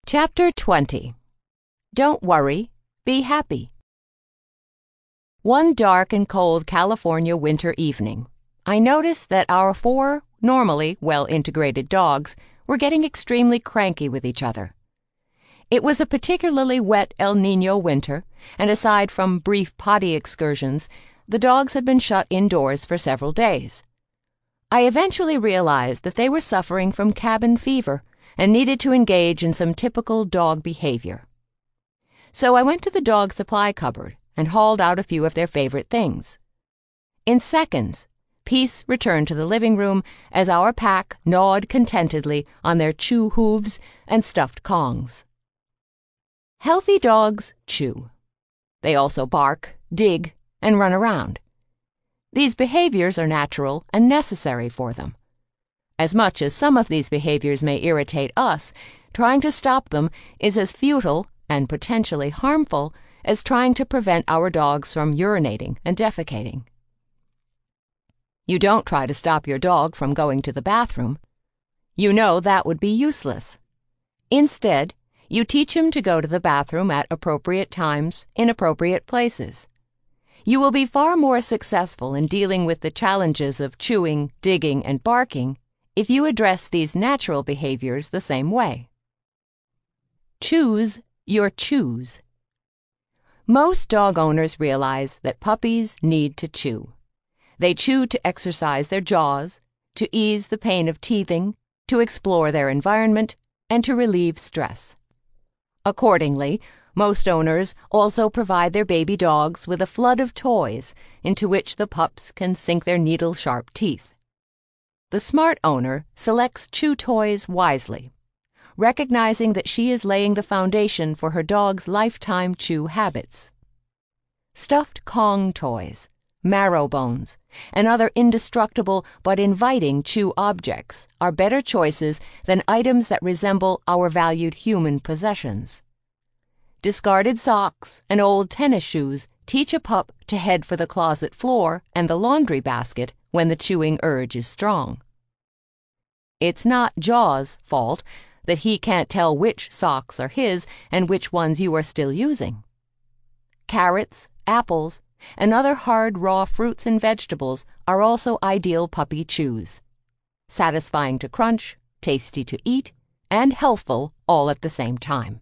Chapter 20. Don't worry, be happy. One dark and cold California winter evening, I noticed that our 4 normally well-integrated dogs were getting extremely cranky with each other. It was a particularly wet El Niño winter, and aside from brief potty excursions, the dogs had been shut indoors for several days. I eventually realized that they were suffering from cabin fever and needed to engage in some typical dog behavior. So I went to the dog supply cupboard and hauled out a few of their favorite things. In seconds, peace returned to the living room as our pack gnawed contentedly on their chew hooves and stuffed Kongs. Healthy dogs chew. They also bark, dig, and run around. These behaviors are natural and necessary for them. As much as some of these behaviors may irritate us, trying to stop them is as futile and potentially harmful as trying to prevent our dogs from urinating and defecating. You don't try to stop your dog from going to the bathroom. You know that would be useless. Instead, you teach him to go to the bathroom at appropriate times in appropriate places. You will be far more successful in dealing with the challenges of chewing, digging, and barking if you address these natural behaviors the same way. Choose your chews. Most dog owners realize that puppies need to chew. They chew to exercise their jaws, to ease the pain of teething, to explore their environment, and to relieve stress. Accordingly, most owners also provide their baby dogs with a flood of toys into which the pups can sink their needle-sharp teeth. The smart owner selects chew toys wisely, recognizing that she is laying the foundation for her dog's lifetime chew habits. Stuffed Kong toys, marrow bones, and other indestructible but inviting chew objects are better choices than items that resemble our valued human possessions. Discarded socks and old tennis shoes teach a pup to head for the closet floor and the laundry basket when the chewing urge is strong. It's not Jaw's fault that he can't tell which socks are his and which ones you are still using. Carrots, apples, and other hard raw fruits and vegetables are also ideal puppy chews. Satisfying to crunch, tasty to eat, and healthful all at the same time.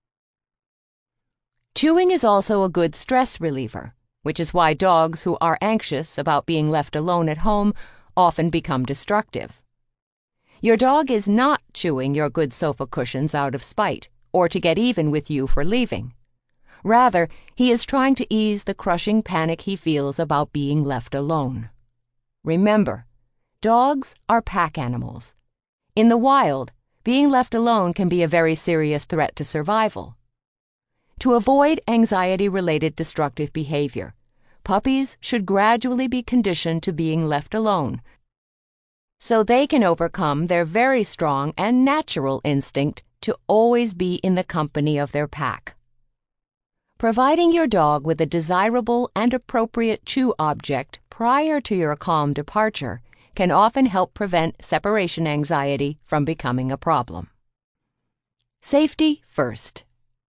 Chewing is also a good stress reliever, which is why dogs who are anxious about being left alone at home often become destructive. Your dog is not chewing your good sofa cushions out of spite or to get even with you for leaving. Rather, he is trying to ease the crushing panic he feels about being left alone. Remember, dogs are pack animals. In the wild, being left alone can be a very serious threat to survival. To avoid anxiety-related destructive behavior, puppies should gradually be conditioned to being left alone so they can overcome their very strong and natural instinct to always be in the company of their pack. Providing your dog with a desirable and appropriate chew object prior to your calm departure can often help prevent separation anxiety from becoming a problem. Safety first.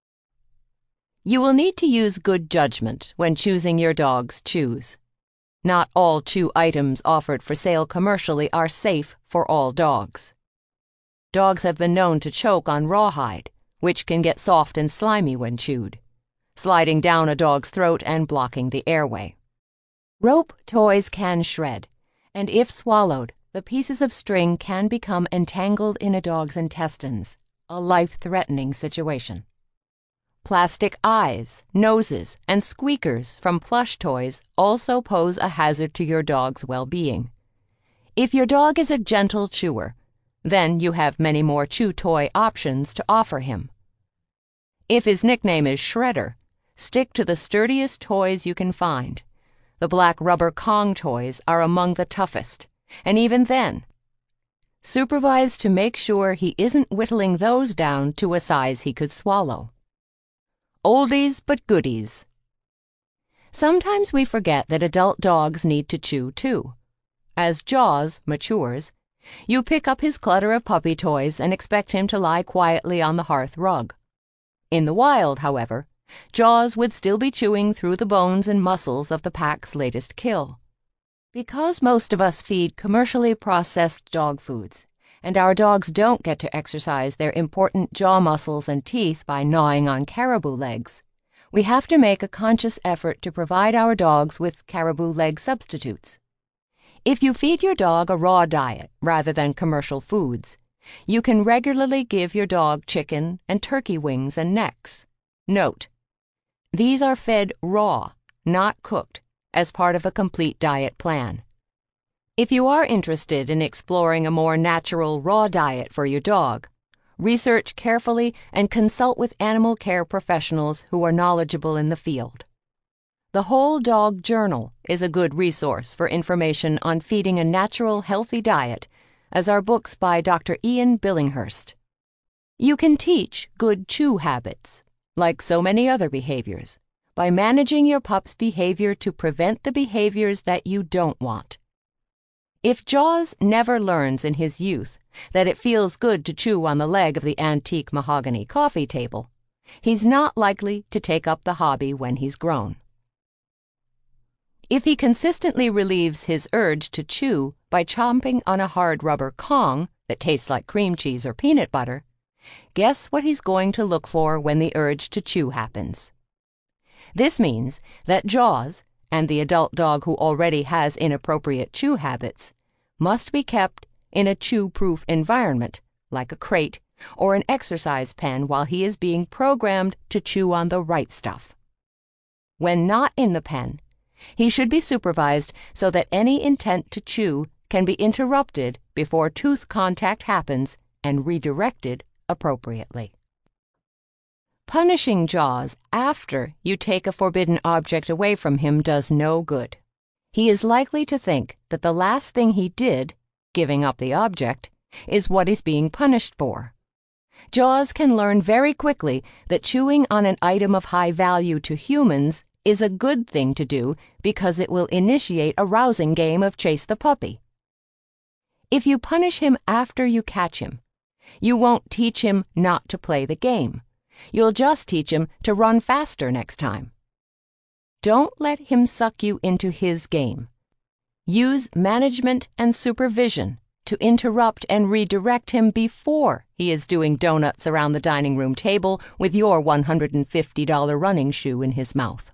You will need to use good judgment when choosing your dog's chews. Not all chew items offered for sale commercially are safe for all dogs. Dogs have been known to choke on rawhide, which can get soft and slimy when chewed, sliding down a dog's throat and blocking the airway. Rope toys can shred, and if swallowed, the pieces of string can become entangled in a dog's intestines, a life-threatening situation. Plastic eyes, noses, and squeakers from plush toys also pose a hazard to your dog's well-being. If your dog is a gentle chewer, then you have many more chew toy options to offer him. If his nickname is Shredder, stick to the sturdiest toys you can find. The black rubber Kong toys are among the toughest, and even then, supervise to make sure he isn't whittling those down to a size he could swallow. Oldies but goodies. Sometimes we forget that adult dogs need to chew too. As Jaws matures, You pick up his clutter of puppy toys and expect him to lie quietly on the hearth rug. In the wild, however, Jaws would still be chewing through the bones and muscles of the pack's latest kill. Because most of us feed commercially processed dog foods, and our dogs don't get to exercise their important jaw muscles and teeth by gnawing on caribou legs, we have to make a conscious effort to provide our dogs with caribou leg substitutes. If you feed your dog a raw diet rather than commercial foods, you can regularly give your dog chicken and turkey wings and necks. Note: these are fed raw, not cooked, as part of a complete diet plan. If you are interested in exploring a more natural raw diet for your dog, research carefully and consult with animal care professionals who are knowledgeable in the field. The Whole Dog Journal is a good resource for information on feeding a natural, healthy diet, as are books by Dr. Ian Billinghurst. You can teach good chew habits, like so many other behaviors, by managing your pup's behavior to prevent the behaviors that you don't want. If Jaws never learns in his youth that it feels good to chew on the leg of the antique mahogany coffee table, he's not likely to take up the hobby when he's grown. If he consistently relieves his urge to chew by chomping on a hard rubber Kong that tastes like cream cheese or peanut butter, guess what he's going to look for when the urge to chew happens. This means that Jaws, and the adult dog who already has inappropriate chew habits, must be kept in a chew-proof environment, like a crate or an exercise pen, while he is being programmed to chew on the right stuff. When not in the pen, he should be supervised so that any intent to chew can be interrupted before tooth contact happens and redirected appropriately. Punishing Jaws after you take a forbidden object away from him does no good. He is likely to think that the last thing he did, giving up the object, is what he's being punished for. Jaws can learn very quickly that chewing on an item of high value to humans is a good thing to do because it will initiate a rousing game of chase the puppy. If you punish him after you catch him, you won't teach him not to play the game. You'll just teach him to run faster next time. Don't let him suck you into his game. Use management and supervision to interrupt and redirect him before he is doing donuts around the dining room table with your $150 running shoe in his mouth.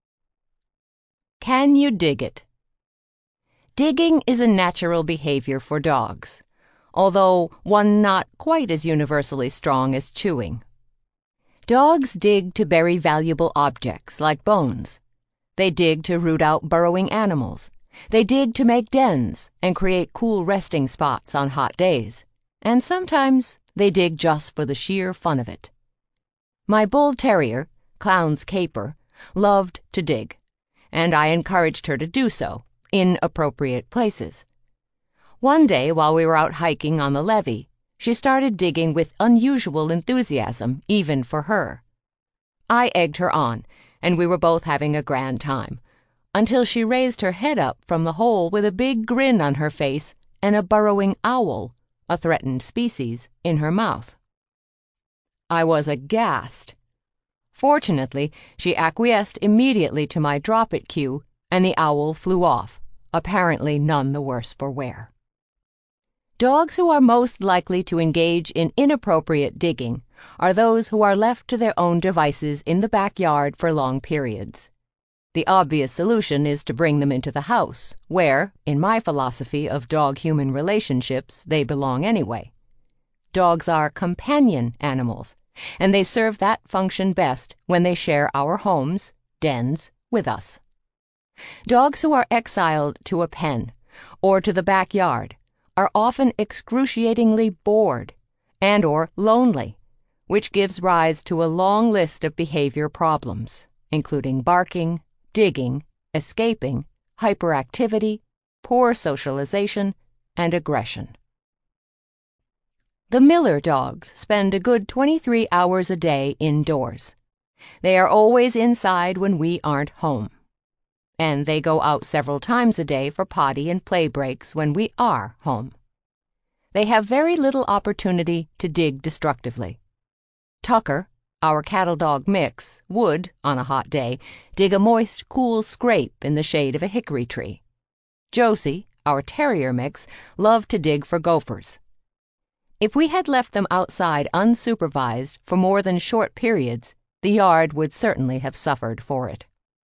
Can you dig it? Digging is a natural behavior for dogs, although one not quite as universally strong as chewing. Dogs dig to bury valuable objects like bones. They dig to root out burrowing animals. They dig to make dens and create cool resting spots on hot days. And sometimes they dig just for the sheer fun of it. My bull terrier, Clown's Caper, loved to dig, and I encouraged her to do so in appropriate places. One day while we were out hiking on the levee, she started digging with unusual enthusiasm, even for her. I egged her on, and we were both having a grand time, until she raised her head up from the hole with a big grin on her face and a burrowing owl, a threatened species, in her mouth. I was aghast. Fortunately, she acquiesced immediately to my drop-it cue, and the owl flew off, apparently none the worse for wear. Dogs who are most likely to engage in inappropriate digging are those who are left to their own devices in the backyard for long periods. The obvious solution is to bring them into the house, where, in my philosophy of dog-human relationships, they belong anyway. Dogs are companion animals, and they serve that function best when they share our homes, dens, with us. Dogs who are exiled to a pen or to the backyard are often excruciatingly bored and/or lonely, which gives rise to a long list of behavior problems, including barking, digging, escaping, hyperactivity, poor socialization, and aggression. The Miller dogs spend a good 23 hours a day indoors. They are always inside when we aren't home. And they go out several times a day for potty and play breaks when we are home. they have very little opportunity to dig destructively. Tucker, our cattle dog mix, would, on a hot day, dig a moist, cool scrape in the shade of a hickory tree. Josie, our terrier mix, loved to dig for gophers. If we had left them outside unsupervised for more than short periods, the yard would certainly have suffered for it.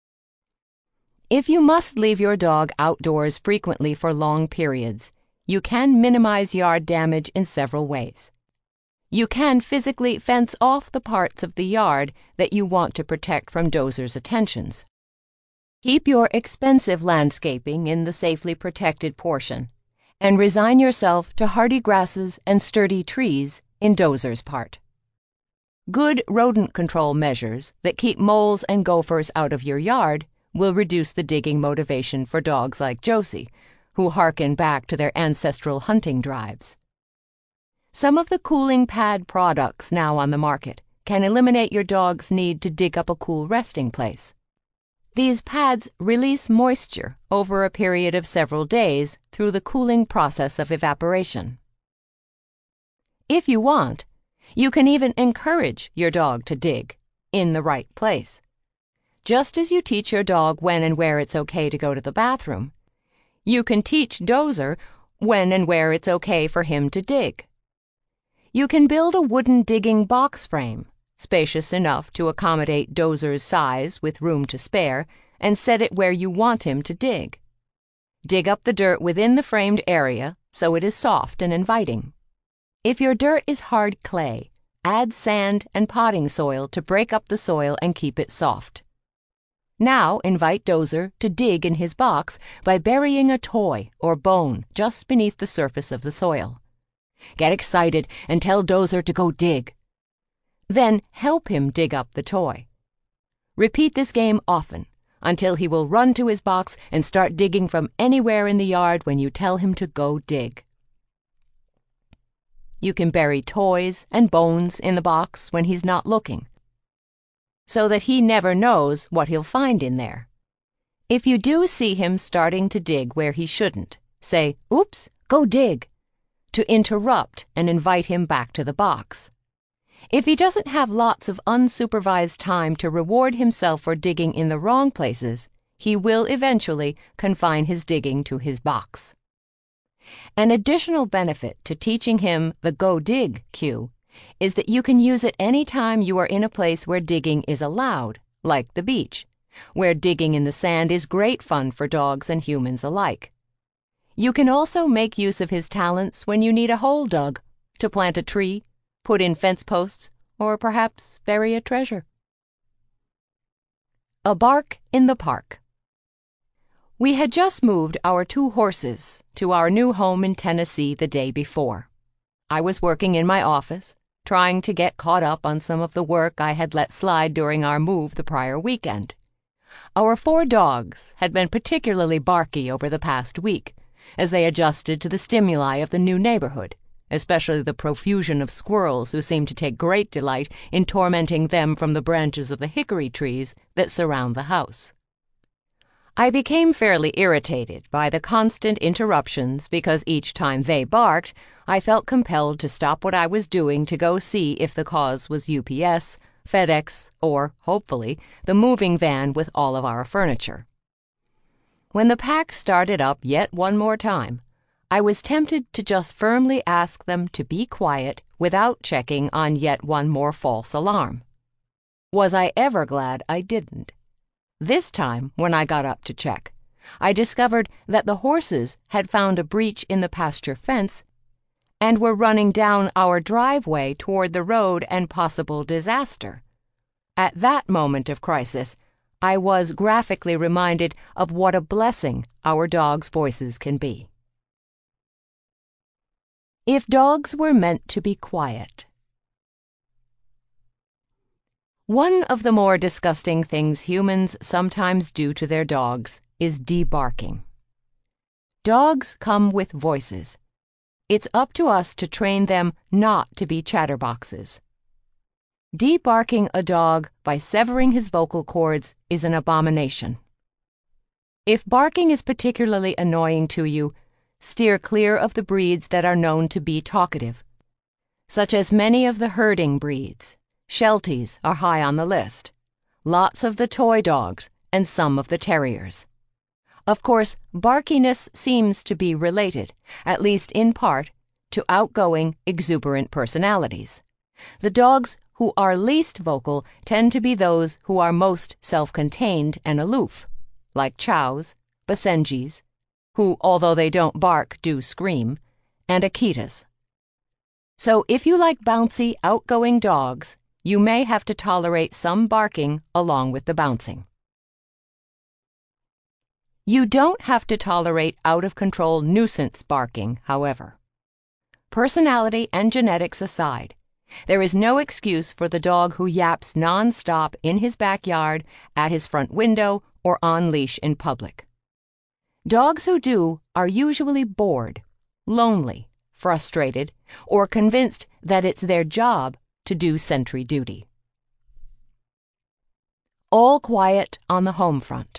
If you must leave your dog outdoors frequently for long periods, you can minimize yard damage in several ways. You can physically fence off the parts of the yard that you want to protect from dozers' attentions. Keep your expensive landscaping in the safely protected portion, and resign yourself to hardy grasses and sturdy trees in dozer's part. Good rodent control measures that keep moles and gophers out of your yard will reduce the digging motivation for dogs like Josie, who hearken back to their ancestral hunting drives. Some of the cooling pad products now on the market can eliminate your dog's need to dig up a cool resting place. These pads release moisture over a period of several days through the cooling process of evaporation. If you want, you can even encourage your dog to dig in the right place. Just as you teach your dog when and where it's okay to go to the bathroom, you can teach Dozer when and where it's okay for him to dig. You can build a wooden digging box frame, spacious enough to accommodate Dozer's size with room to spare, and set it where you want him to dig. Dig up the dirt within the framed area so it is soft and inviting. If your dirt is hard clay, add sand and potting soil to break up the soil and keep it soft. Now invite Dozer to dig in his box by burying a toy or bone just beneath the surface of the soil. Get excited and tell Dozer to go dig. Then help him dig up the toy. Repeat this game often until he will run to his box and start digging from anywhere in the yard when you tell him to go dig. You can bury toys and bones in the box when he's not looking, so that he never knows what he'll find in there. If you do see him starting to dig where he shouldn't, say, "Oops, go dig," to interrupt and invite him back to the box. If he doesn't have lots of unsupervised time to reward himself for digging in the wrong places, he will eventually confine his digging to his box. An additional benefit to teaching him the go dig cue is that you can use it any time you are in a place where digging is allowed, like the beach, where digging in the sand is great fun for dogs and humans alike. You can also make use of his talents when you need a hole dug, to plant a tree, put in fence posts, or perhaps bury a treasure. A bark in the park. We had just moved our 2 horses to our new home in Tennessee the day before. I was working in my office, trying to get caught up on some of the work I had let slide during our move the prior weekend. Our 4 dogs had been particularly barky over the past week, as they adjusted to the stimuli of the new neighborhood, especially the profusion of squirrels who seemed to take great delight in tormenting them from the branches of the hickory trees that surround the house. I became fairly irritated by the constant interruptions because each time they barked, I felt compelled to stop what I was doing to go see if the cause was UPS, FedEx, or, hopefully, the moving van with all of our furniture. When the pack started up yet one more time, I was tempted to just firmly ask them to be quiet without checking on yet one more false alarm. Was I ever glad I didn't? This time, when I got up to check, I discovered that the horses had found a breach in the pasture fence and were running down our driveway toward the road and possible disaster. At that moment of crisis, I was graphically reminded of what a blessing our dogs' voices can be. If dogs were meant to be quiet. One of the more disgusting things humans sometimes do to their dogs is debarking. Dogs come with voices. It's up to us to train them not to be chatterboxes. Debarking a dog by severing his vocal cords is an abomination. If barking is particularly annoying to you, steer clear of the breeds that are known to be talkative, such as many of the herding breeds. Shelties are high on the list, lots of the toy dogs, and some of the terriers. Of course, barkiness seems to be related, at least in part, to outgoing, exuberant personalities. The dogs who are least vocal tend to be those who are most self-contained and aloof, like chows, Basenjis, who, although they don't bark, do scream, and Akitas. So if you like bouncy, outgoing dogs, you may have to tolerate some barking along with the bouncing. You don't have to tolerate out-of-control nuisance barking, however. Personality and genetics aside, there is no excuse for the dog who yaps non-stop in his backyard, at his front window, or on leash in public. Dogs who do are usually bored, lonely, frustrated, or convinced that it's their job to do sentry duty. All quiet on the home front.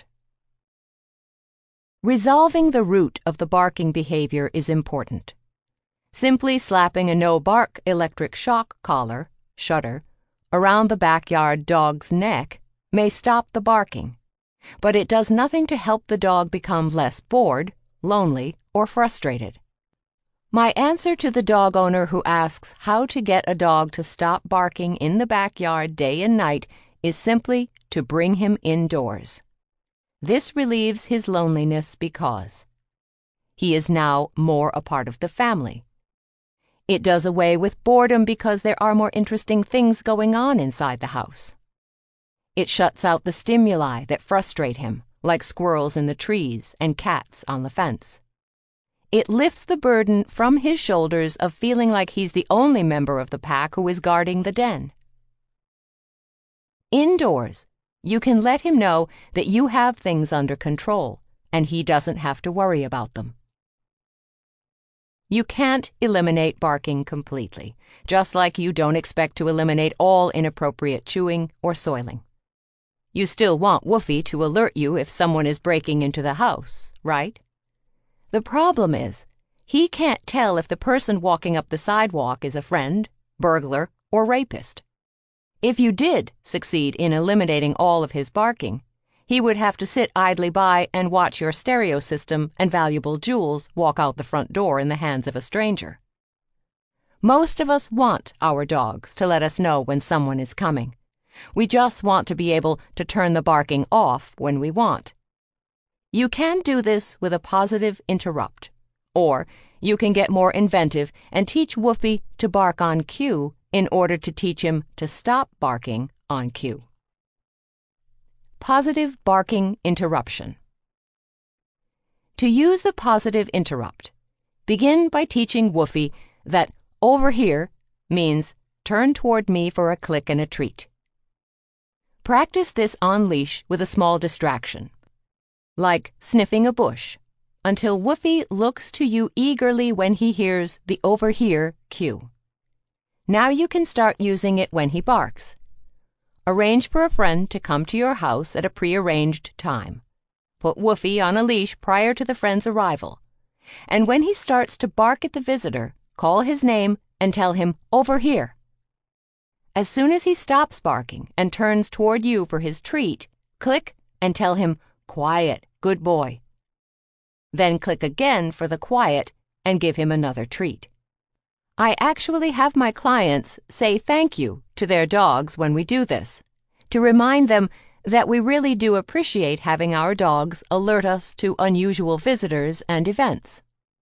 Resolving the root of the barking behavior is important. Simply slapping a no-bark electric shock collar, shutter, around the backyard dog's neck may stop the barking, but it does nothing to help the dog become less bored, lonely, or frustrated. My answer to the dog owner who asks how to get a dog to stop barking in the backyard day and night is simply to bring him indoors. This relieves his loneliness because he is now more a part of the family. It does away with boredom because there are more interesting things going on inside the house. It shuts out the stimuli that frustrate him, like squirrels in the trees and cats on the fence. It lifts the burden from his shoulders of feeling like he's the only member of the pack who is guarding the den. Indoors, you can let him know that you have things under control, and he doesn't have to worry about them. You can't eliminate barking completely, just like you don't expect to eliminate all inappropriate chewing or soiling. You still want Woofy to alert you if someone is breaking into the house, right? The problem is, he can't tell if the person walking up the sidewalk is a friend, burglar, or rapist. If you did succeed in eliminating all of his barking, he would have to sit idly by and watch your stereo system and valuable jewels walk out the front door in the hands of a stranger. Most of us want our dogs to let us know when someone is coming. We just want to be able to turn the barking off when we want. You can do this with a positive interrupt, or you can get more inventive and teach Woofy to bark on cue in order to teach him to stop barking on cue. Positive barking interruption. To use the positive interrupt, begin by teaching Woofy that over here means turn toward me for a click and a treat. Practice this on leash with a small distraction, like sniffing a bush, until Woofy looks to you eagerly when he hears the over here cue. Now you can start using it when he barks. Arrange for a friend to come to your house at a prearranged time. Put Woofy on a leash prior to the friend's arrival. And when he starts to bark at the visitor, call his name and tell him, over here. As soon as he stops barking and turns toward you for his treat, click and tell him, quiet, good boy. Then click again for the quiet and give him another treat. I actually have my clients say thank you to their dogs when we do this, to remind them that we really do appreciate having our dogs alert us to unusual visitors and events.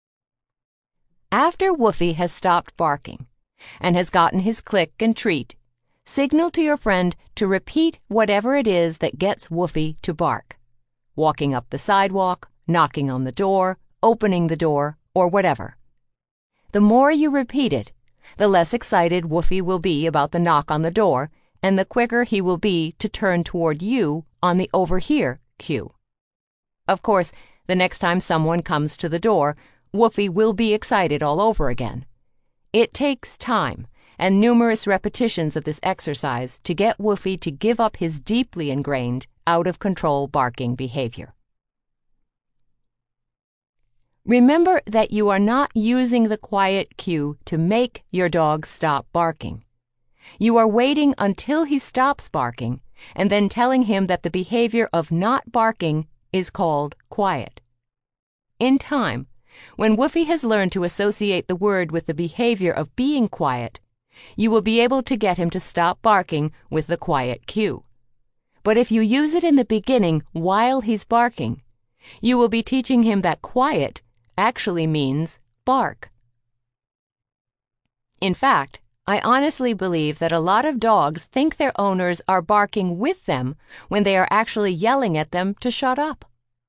After Woofy has stopped barking and has gotten his click and treat, signal to your friend to repeat whatever it is that gets Woofy to bark. Walking up the sidewalk, knocking on the door, opening the door, or whatever. The more you repeat it, the less excited Woofy will be about the knock on the door, and the quicker he will be to turn toward you on the over here cue. Of course, the next time someone comes to the door, Woofy will be excited all over again. It takes time and numerous repetitions of this exercise to get Woofy to give up his deeply ingrained, out-of-control barking behavior. Remember that you are not using the quiet cue to make your dog stop barking. You are waiting until he stops barking and then telling him that the behavior of not barking is called quiet. In time, when Woofy has learned to associate the word with the behavior of being quiet, you will be able to get him to stop barking with the quiet cue. But if you use it in the beginning while he's barking, you will be teaching him that quiet actually means bark. In fact, I honestly believe that a lot of dogs think their owners are barking with them when they are actually yelling at them to shut up.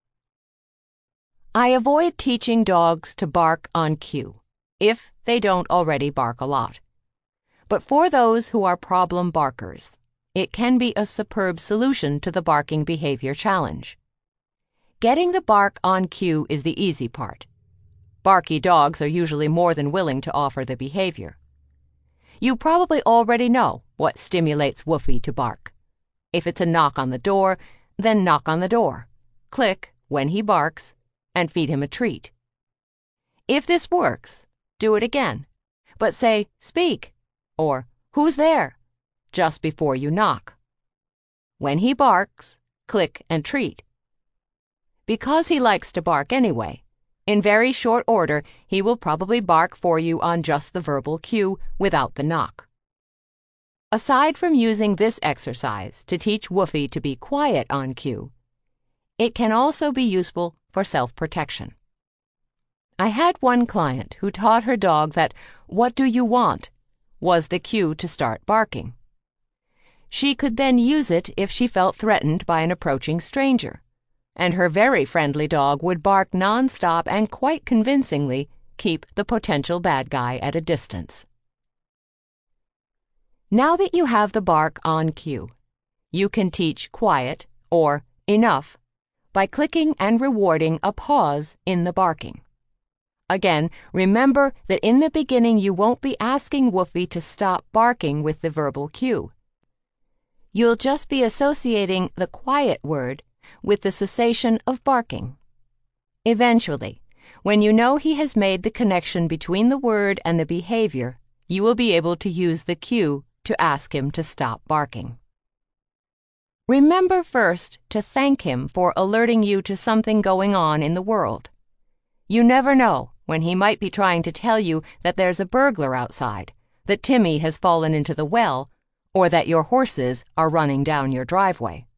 I avoid teaching dogs to bark on cue, if they don't already bark a lot. But for those who are problem barkers, it can be a superb solution to the barking behavior challenge. Getting the bark on cue is the easy part. Barky dogs are usually more than willing to offer the behavior. You probably already know what stimulates Woofy to bark. If it's a knock on the door, then knock on the door, click when he barks, and feed him a treat. If this works, do it again, but say, "Speak," or "Who's there?" just before you knock. When he barks, click and treat. Because he likes to bark anyway, in very short order, he will probably bark for you on just the verbal cue without the knock. Aside from using this exercise to teach Woofy to be quiet on cue, it can also be useful for self-protection. I had one client who taught her dog that "What do you want?" was the cue to start barking. She could then use it if she felt threatened by an approaching stranger, and her very friendly dog would bark nonstop and quite convincingly keep the potential bad guy at a distance. Now that you have the bark on cue, you can teach quiet or enough by clicking and rewarding a pause in the barking. Again, remember that in the beginning you won't be asking Woofy to stop barking with the verbal cue. You'll just be associating the quiet word with the cessation of barking. Eventually, when you know he has made the connection between the word and the behavior, you will be able to use the cue to ask him to stop barking. Remember first to thank him for alerting you to something going on in the world. You never know when he might be trying to tell you that there's a burglar outside, that Timmy has fallen into the well, or that your horses are running down your driveway.